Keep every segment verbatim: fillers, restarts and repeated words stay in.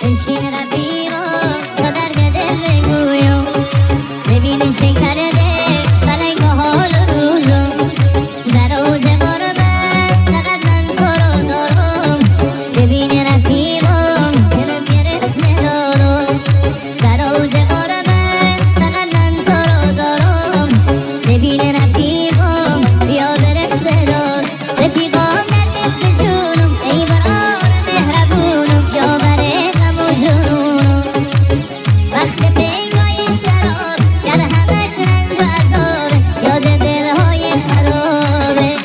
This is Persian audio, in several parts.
بنشین رفیقم تا درد دل بگویم ببینیم شکر دل فلنگ و حال و روزم در اوج غربت فقط من تو رو دارم ببین رفیقم دلم یه رسمه دارم در اوج غربت فقط من تو رو دارم ببین رفیقم بیا به رسمه دار رفیقم دردت به جونم ای برار مهربونم یا بره غم و جنونم وقت پیمای شراب گر همش رنج و عذابه یاد دلهای خرابه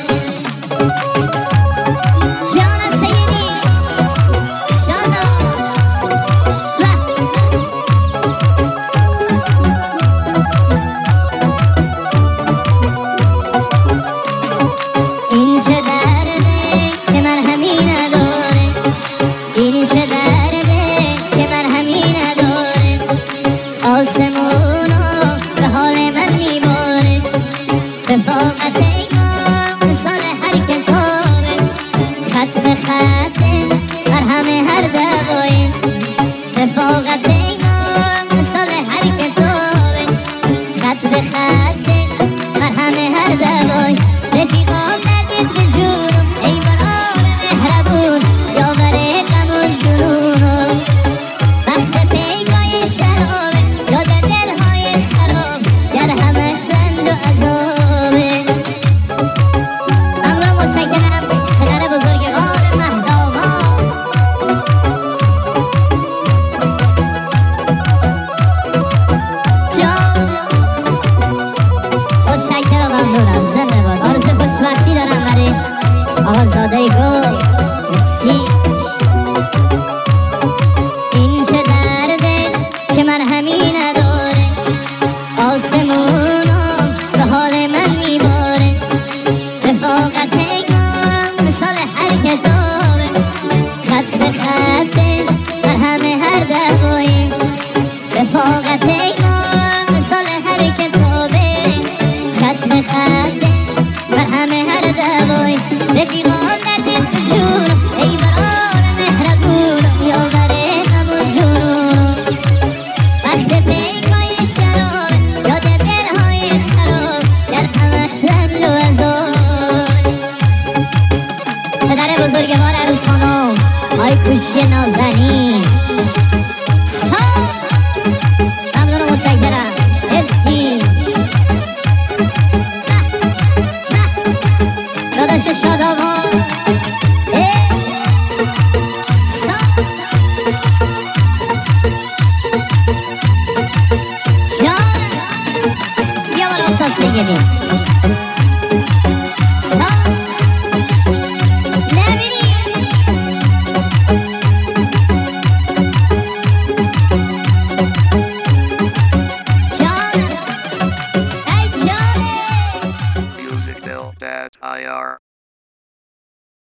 جان سیدی شادا این چه درده که مرهمی نداره این چه درده که مرهمی نداره آسمونا به حال من میباره رفاقت ایمان مثال هر کتابه خط به خطش مرهم هر دوایه رفاقت ایمان مثال هر کتابه خط به خطش مرهم هر دوایه رفیقام دردت به جونم ای برار مهربون یا بره غم و جنونم وقت پیمای شرابه یاد دلهای خراب گر همش رنج و عذابه ممنونم متشکرم پدر بزرگوار مهداها جان متشکرم ممنونم زنده باد آرزو خوشبختی دارم برای آقا زاده گل مرسی این چه درده که مرهمی نداره آسمونم به حال من میباره رفاقت ایمان مثال هر کتابه خط به خطش مرهم هر دوایه رفاقت ایمان مثال هر کتابه خط به خطش مرهم هر دوایه رفیقان دردت به جونم ای برار مهربونم یا بره غم و جنونم وقت پیمای شرابه یاد دلهای خراب گر همش رنج و عذاب پدر بزرگوار عروس خانم آی کوشی نازنین ممنونم متشکرم مرسی داداش شادابان جان بیا بالا استاد سیدی نمیری جان ای جانه Music till that I R